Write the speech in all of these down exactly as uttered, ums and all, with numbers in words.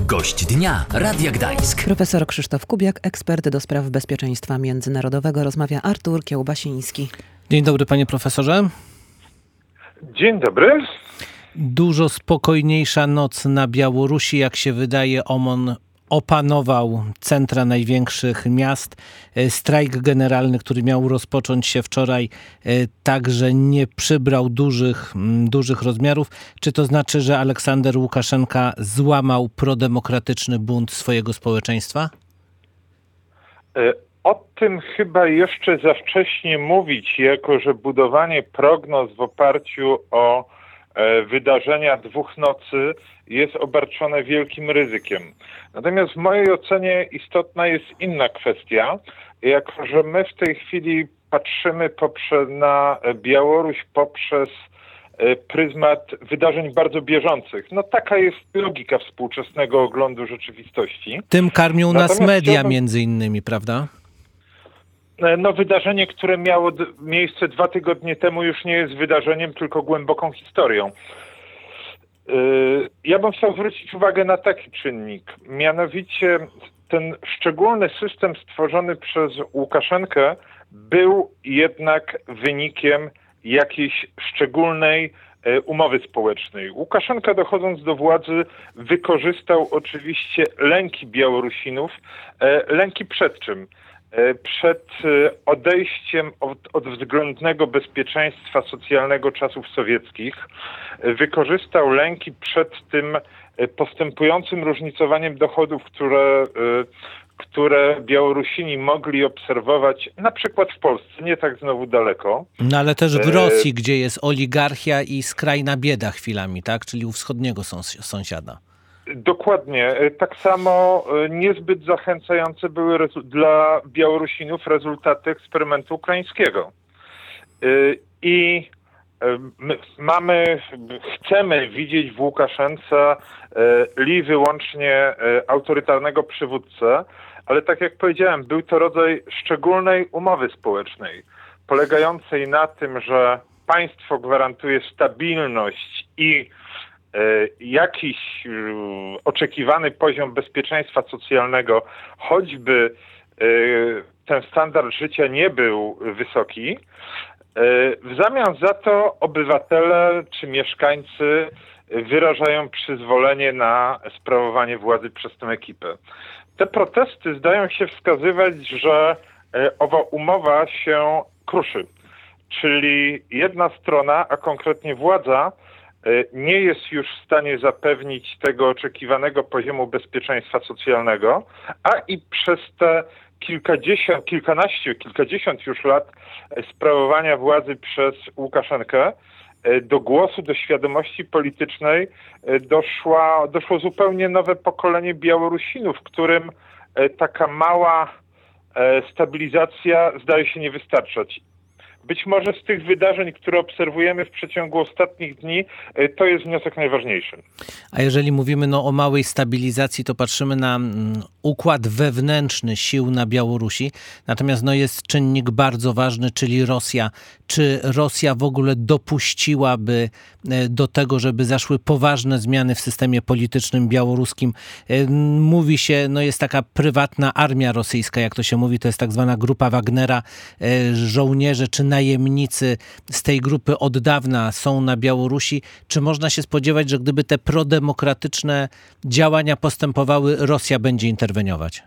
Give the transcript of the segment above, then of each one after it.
Gość dnia Radia Gdańsk. Profesor Krzysztof Kubiak, ekspert do spraw bezpieczeństwa międzynarodowego. Rozmawia Artur Kiełbasiński. Dzień dobry, panie profesorze. Dzień dobry. Dużo spokojniejsza noc na Białorusi, jak się wydaje. O M O N opanował centra największych miast. Strajk generalny, który miał rozpocząć się wczoraj, także nie przybrał dużych, dużych rozmiarów. Czy to znaczy, że Aleksander Łukaszenka złamał prodemokratyczny bunt swojego społeczeństwa? O tym chyba jeszcze za wcześnie mówić, jako że budowanie prognoz w oparciu o wydarzenia dwóch nocy jest obarczone wielkim ryzykiem. Natomiast w mojej ocenie istotna jest inna kwestia, jako że my w tej chwili patrzymy poprzez, na Białoruś poprzez pryzmat wydarzeń bardzo bieżących. No taka jest logika współczesnego oglądu rzeczywistości. Tym karmią nas media chciałbym... między innymi, prawda? No wydarzenie, które miało d- miejsce dwa tygodnie temu, już nie jest wydarzeniem, tylko głęboką historią. Yy, ja bym chciał zwrócić uwagę na taki czynnik. Mianowicie ten szczególny system stworzony przez Łukaszenkę był jednak wynikiem jakiejś szczególnej yy, umowy społecznej. Łukaszenka, dochodząc do władzy, wykorzystał oczywiście lęki Białorusinów. Yy, lęki przed czym? Przed odejściem od, od względnego bezpieczeństwa socjalnego czasów sowieckich. Wykorzystał lęki przed tym postępującym różnicowaniem dochodów, które, które Białorusini mogli obserwować na przykład w Polsce, nie tak znowu daleko. No ale też w Rosji, gdzie jest oligarchia i skrajna bieda chwilami, tak? Czyli u wschodniego sąs- sąsiada. Dokładnie. Tak samo niezbyt zachęcające były rezu- dla Białorusinów rezultaty eksperymentu ukraińskiego. I my mamy, chcemy widzieć w Łukaszence li wyłącznie autorytarnego przywódcę, ale tak jak powiedziałem, był to rodzaj szczególnej umowy społecznej, polegającej na tym, że państwo gwarantuje stabilność i jakiś oczekiwany poziom bezpieczeństwa socjalnego, choćby ten standard życia nie był wysoki, w zamian za to obywatele czy mieszkańcy wyrażają przyzwolenie na sprawowanie władzy przez tę ekipę. Te protesty zdają się wskazywać, że owa umowa się kruszy, czyli jedna strona, a konkretnie władza, nie jest już w stanie zapewnić tego oczekiwanego poziomu bezpieczeństwa socjalnego, a i przez te kilkadziesiąt, kilkanaście, kilkadziesiąt już lat sprawowania władzy przez Łukaszenkę do głosu, do świadomości politycznej doszła, doszło zupełnie nowe pokolenie Białorusinów, którym taka mała stabilizacja zdaje się nie wystarczać. Być może z tych wydarzeń, które obserwujemy w przeciągu ostatnich dni, to jest wniosek najważniejszy. A jeżeli mówimy no, o małej stabilizacji, to patrzymy na mm, układ wewnętrzny sił na Białorusi. Natomiast no, jest czynnik bardzo ważny, czyli Rosja. Czy Rosja w ogóle dopuściłaby do tego, żeby zaszły poważne zmiany w systemie politycznym białoruskim? Mówi się, no jest taka prywatna armia rosyjska, jak to się mówi, to jest tak zwana grupa Wagnera. Żołnierze czy najemnicy z tej grupy od dawna są na Białorusi. Czy można się spodziewać, że gdyby te prodemokratyczne działania postępowały, Rosja będzie interweniować?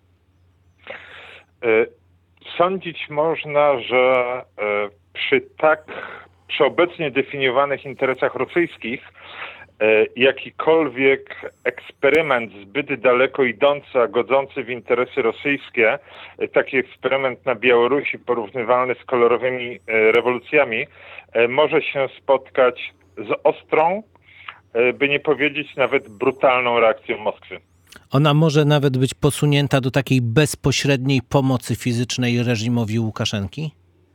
Sądzić można, że przy tak przy obecnie definiowanych interesach rosyjskich jakikolwiek eksperyment zbyt daleko idący, a godzący w interesy rosyjskie, taki eksperyment na Białorusi porównywalny z kolorowymi rewolucjami, może się spotkać z ostrą, by nie powiedzieć nawet brutalną reakcją Moskwy. Ona może nawet być posunięta do takiej bezpośredniej pomocy fizycznej reżimowi Łukaszenki?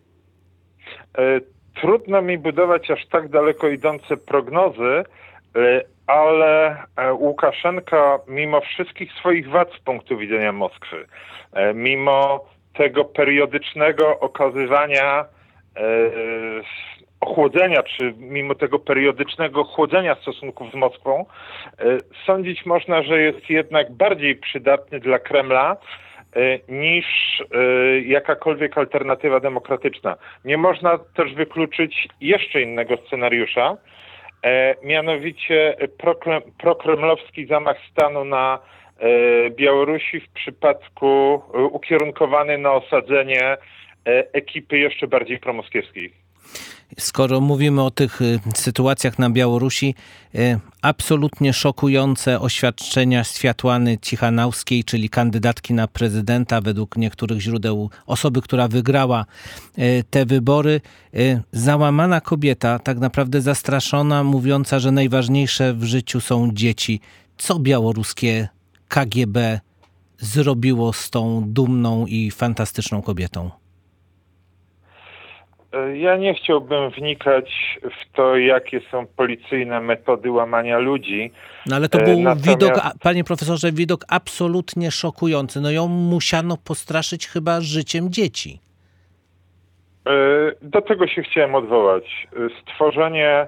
Trudno mi budować aż tak daleko idące prognozy, ale Łukaszenka mimo wszystkich swoich wad z punktu widzenia Moskwy, mimo tego periodycznego okazywania ochłodzenia, czy mimo tego periodycznego chłodzenia stosunków z Moskwą, sądzić można, że jest jednak bardziej przydatny dla Kremla niż jakakolwiek alternatywa demokratyczna. Nie można też wykluczyć jeszcze innego scenariusza, mianowicie prokremlowski zamach stanu na Białorusi w przypadku ukierunkowany na osadzenie ekipy jeszcze bardziej promoskiewskiej. Skoro mówimy o tych sytuacjach na Białorusi, absolutnie szokujące oświadczenia Światłany Cichanauskiej, czyli kandydatki na prezydenta, według niektórych źródeł osoby, która wygrała te wybory. Załamana kobieta, tak naprawdę zastraszona, mówiąca, że najważniejsze w życiu są dzieci. Co białoruskie K G B zrobiło z tą dumną i fantastyczną kobietą? Ja nie chciałbym wnikać w to, jakie są policyjne metody łamania ludzi. No ale to był Natomiast... widok, panie profesorze, widok absolutnie szokujący. No ją musiano postraszyć chyba życiem dzieci. Do tego się chciałem odwołać. Stworzenie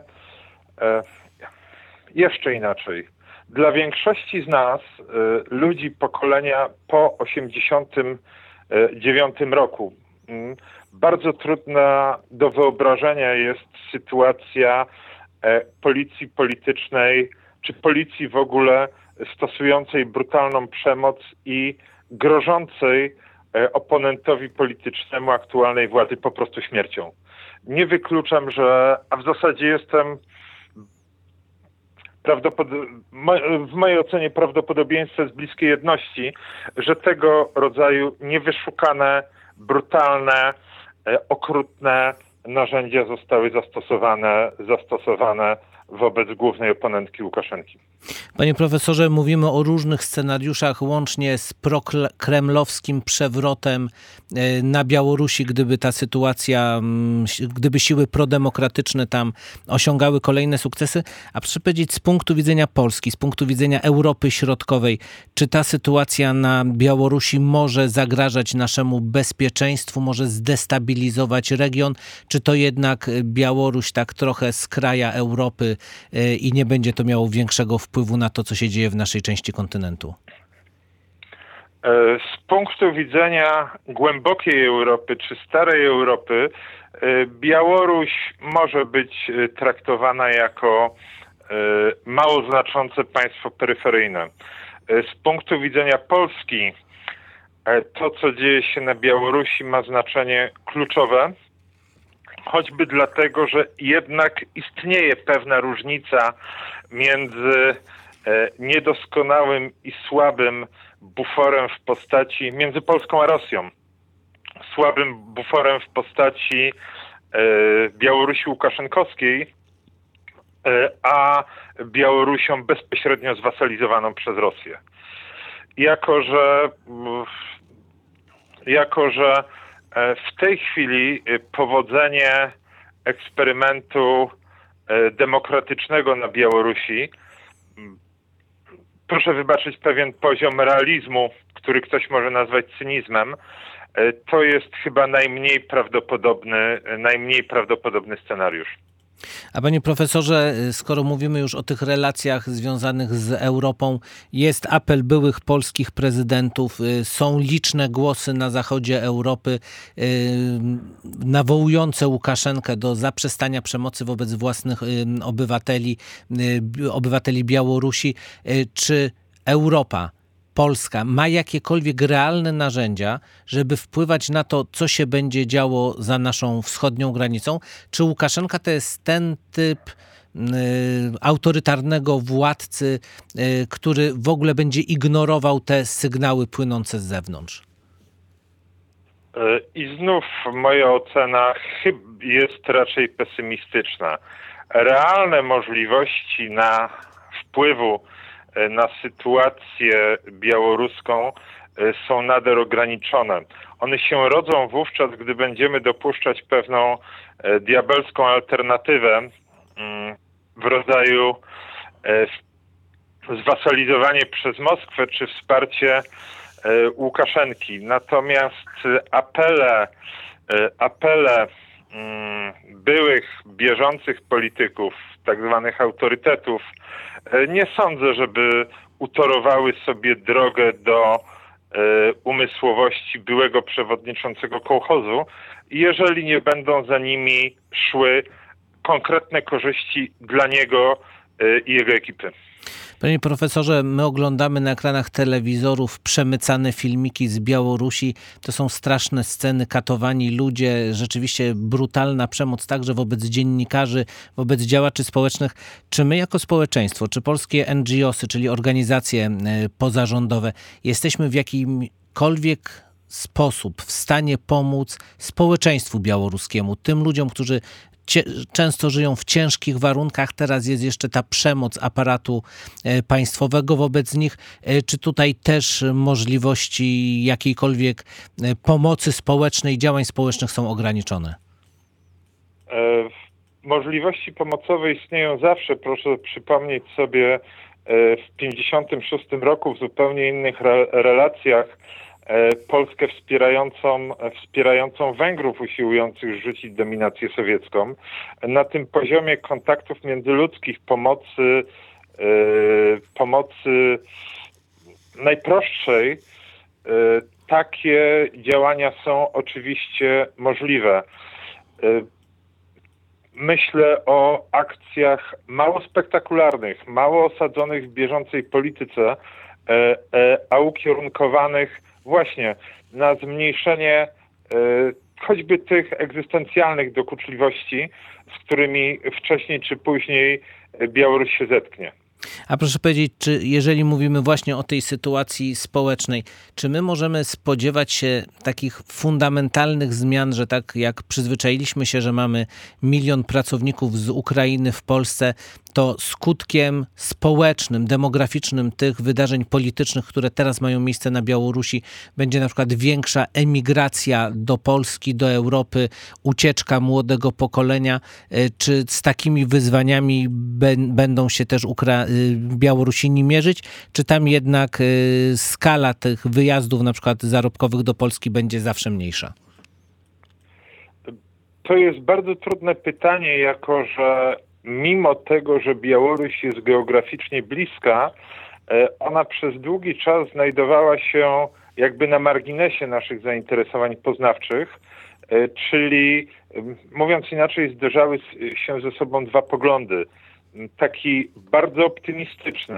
jeszcze inaczej. Dla większości z nas, ludzi pokolenia po osiemdziesiątym dziewiątym roku, bardzo trudna do wyobrażenia jest sytuacja policji politycznej, czy policji w ogóle stosującej brutalną przemoc i grożącej oponentowi politycznemu aktualnej władzy po prostu śmiercią. Nie wykluczam, że, a w zasadzie jestem w mojej ocenie prawdopodobieństwo jest bliskie jedności, że tego rodzaju niewyszukane, brutalne, okrutne narzędzia zostały zastosowane, zastosowane wobec głównej oponentki Łukaszenki. Panie profesorze, mówimy o różnych scenariuszach, łącznie z prokremlowskim przewrotem na Białorusi, gdyby ta sytuacja, gdyby siły prodemokratyczne tam osiągały kolejne sukcesy. A proszę powiedzieć, z punktu widzenia Polski, z punktu widzenia Europy Środkowej, czy ta sytuacja na Białorusi może zagrażać naszemu bezpieczeństwu, może zdestabilizować region, czy to jednak Białoruś tak trochę z kraja Europy i nie będzie to miało większego wpływu na to, co się dzieje w naszej części kontynentu? Z punktu widzenia głębokiej Europy czy starej Europy, Białoruś może być traktowana jako mało znaczące państwo peryferyjne. Z punktu widzenia Polski, to, co dzieje się na Białorusi, ma znaczenie kluczowe, choćby dlatego, że jednak istnieje pewna różnica między niedoskonałym i słabym buforem w postaci, między Polską a Rosją, słabym buforem w postaci Białorusi Łukaszenkowskiej, a Białorusią bezpośrednio zwasalizowaną przez Rosję. Jako, że jako, że w tej chwili powodzenie eksperymentu demokratycznego na Białorusi, proszę wybaczyć pewien poziom realizmu, który ktoś może nazwać cynizmem, to jest chyba najmniej prawdopodobny, najmniej prawdopodobny scenariusz. A panie profesorze, skoro mówimy już o tych relacjach związanych z Europą, jest apel byłych polskich prezydentów, są liczne głosy na zachodzie Europy nawołujące Łukaszenkę do zaprzestania przemocy wobec własnych obywateli, obywateli Białorusi. Czy Europa, Polska ma jakiekolwiek realne narzędzia, żeby wpływać na to, co się będzie działo za naszą wschodnią granicą? Czy Łukaszenka to jest ten typ y, autorytarnego władcy, y, który w ogóle będzie ignorował te sygnały płynące z zewnątrz? I znów moja ocena jest raczej pesymistyczna. Realne możliwości na wpływu na sytuację białoruską są nader ograniczone. One się rodzą wówczas, gdy będziemy dopuszczać pewną diabelską alternatywę w rodzaju zwasalizowanie przez Moskwę czy wsparcie Łukaszenki. Natomiast apele, apele mm, byłych, bieżących polityków, tak zwanych autorytetów, nie sądzę, żeby utorowały sobie drogę do umysłowości byłego przewodniczącego kołchozu, jeżeli nie będą za nimi szły konkretne korzyści dla niego i jego ekipy. Panie profesorze, my oglądamy na ekranach telewizorów przemycane filmiki z Białorusi. To są straszne sceny, katowani ludzie, rzeczywiście brutalna przemoc także wobec dziennikarzy, wobec działaczy społecznych. Czy my jako społeczeństwo, czy polskie N G O sy, czyli organizacje pozarządowe, jesteśmy w jakimkolwiek sposób w stanie pomóc społeczeństwu białoruskiemu, tym ludziom, którzy często żyją w ciężkich warunkach, teraz jest jeszcze ta przemoc aparatu państwowego wobec nich. Czy tutaj też możliwości jakiejkolwiek pomocy społecznej, działań społecznych są ograniczone? Możliwości pomocowe istnieją zawsze. Proszę przypomnieć sobie w pięćdziesiątym szóstym roku w zupełnie innych re- relacjach Polskę wspierającą, wspierającą Węgrów usiłujących rzucić dominację sowiecką. Na tym poziomie kontaktów międzyludzkich, pomocy, yy, pomocy najprostszej, yy, takie działania są oczywiście możliwe. Yy, myślę o akcjach mało spektakularnych, mało osadzonych w bieżącej polityce, yy, yy, a ukierunkowanych właśnie na zmniejszenie y, choćby tych egzystencjalnych dokuczliwości, z którymi wcześniej czy później Białoruś się zetknie. A proszę powiedzieć, czy jeżeli mówimy właśnie o tej sytuacji społecznej, czy my możemy spodziewać się takich fundamentalnych zmian, że tak jak przyzwyczailiśmy się, że mamy milion pracowników z Ukrainy w Polsce, to skutkiem społecznym, demograficznym tych wydarzeń politycznych, które teraz mają miejsce na Białorusi, będzie na przykład większa emigracja do Polski, do Europy, ucieczka młodego pokolenia? Czy z takimi wyzwaniami będą się też Ukra- Białorusini mierzyć? Czy tam jednak skala tych wyjazdów na przykład zarobkowych do Polski będzie zawsze mniejsza? To jest bardzo trudne pytanie, jako że mimo tego, że Białoruś jest geograficznie bliska, ona przez długi czas znajdowała się jakby na marginesie naszych zainteresowań poznawczych, czyli mówiąc inaczej, zderzały się ze sobą dwa poglądy. Taki bardzo optymistyczny,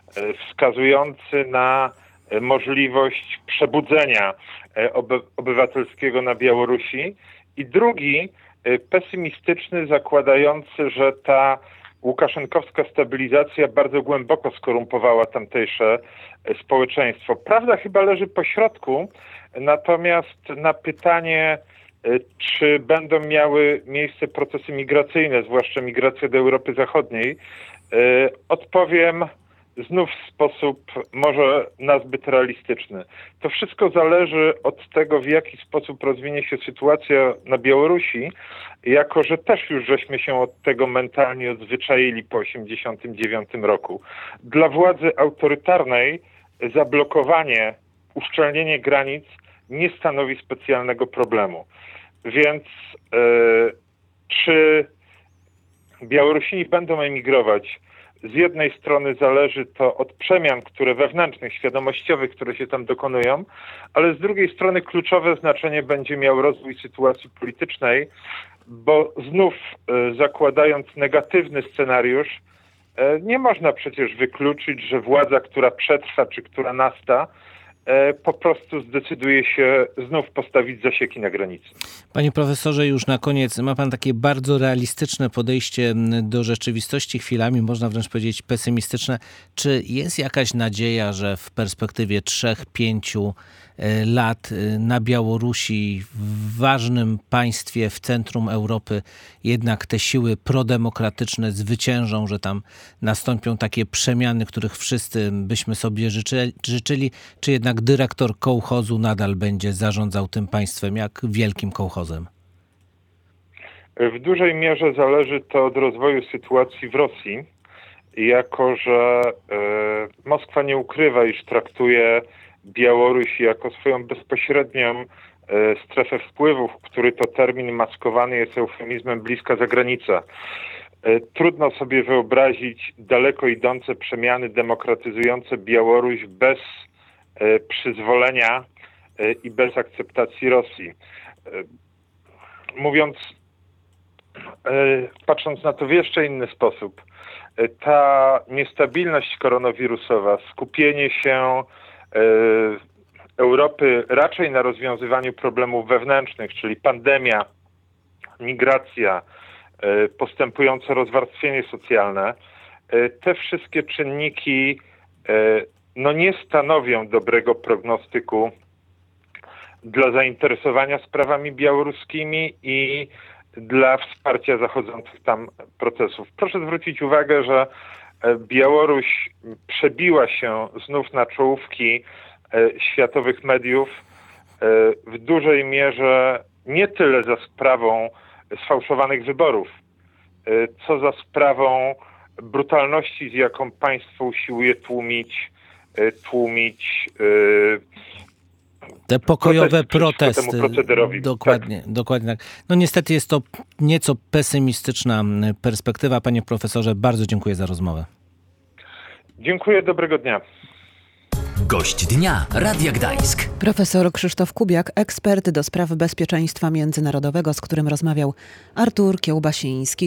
wskazujący na możliwość przebudzenia oby- obywatelskiego na Białorusi, i drugi pesymistyczny, zakładający, że ta łukaszenkowska stabilizacja bardzo głęboko skorumpowała tamtejsze społeczeństwo. Prawda chyba leży po środku, natomiast na pytanie, czy będą miały miejsce procesy migracyjne, zwłaszcza migracja do Europy Zachodniej, odpowiem znów w sposób może nazbyt realistyczny. To wszystko zależy od tego, w jaki sposób rozwinie się sytuacja na Białorusi, jako że też już żeśmy się od tego mentalnie odzwyczaili po osiemdziesiątym dziewiątym roku. Dla władzy autorytarnej zablokowanie, uszczelnienie granic nie stanowi specjalnego problemu. Więc yy, czy Białorusini będą emigrować? Z jednej strony zależy to od przemian, które wewnętrznych, świadomościowych, które się tam dokonują, ale z drugiej strony kluczowe znaczenie będzie miał rozwój sytuacji politycznej, bo znów y, zakładając negatywny scenariusz, y, nie można przecież wykluczyć, że władza, która przetrwa czy która nasta, po prostu zdecyduje się znów postawić zasieki na granicy. Panie profesorze, już na koniec, ma pan takie bardzo realistyczne podejście do rzeczywistości, chwilami można wręcz powiedzieć pesymistyczne. Czy jest jakaś nadzieja, że w perspektywie trzech, pięciu lat na Białorusi, w ważnym państwie w centrum Europy, jednak te siły prodemokratyczne zwyciężą, że tam nastąpią takie przemiany, których wszyscy byśmy sobie życzy, życzyli, czy jednak dyrektor kołchozu nadal będzie zarządzał tym państwem jak wielkim kołchozem? W dużej mierze zależy to od rozwoju sytuacji w Rosji, jako że e, Moskwa nie ukrywa, iż traktuje Białoruś jako swoją bezpośrednią strefę wpływów, który to termin maskowany jest eufemizmem bliska zagranica. Trudno sobie wyobrazić daleko idące przemiany demokratyzujące Białoruś bez przyzwolenia i bez akceptacji Rosji. Mówiąc, patrząc na to w jeszcze inny sposób, ta niestabilność koronawirusowa, skupienie się Europy raczej na rozwiązywaniu problemów wewnętrznych, czyli pandemia, migracja, postępujące rozwarstwienie socjalne, te wszystkie czynniki no nie stanowią dobrego prognostyku dla zainteresowania sprawami białoruskimi i dla wsparcia zachodzących tam procesów. Proszę zwrócić uwagę, że Białoruś przebiła się znów na czołówki światowych mediów w dużej mierze nie tyle za sprawą sfałszowanych wyborów, co za sprawą brutalności, z jaką państwo usiłuje tłumić, tłumić te pokojowe protesty. protesty. Dokładnie, tak. dokładnie tak. No niestety jest to nieco pesymistyczna perspektywa. Panie profesorze, bardzo dziękuję za rozmowę. Dziękuję, dobrego dnia. Gość dnia Radia Gdańsk. Profesor Krzysztof Kubiak, ekspert do spraw bezpieczeństwa międzynarodowego, z którym rozmawiał Artur Kiełbasiński.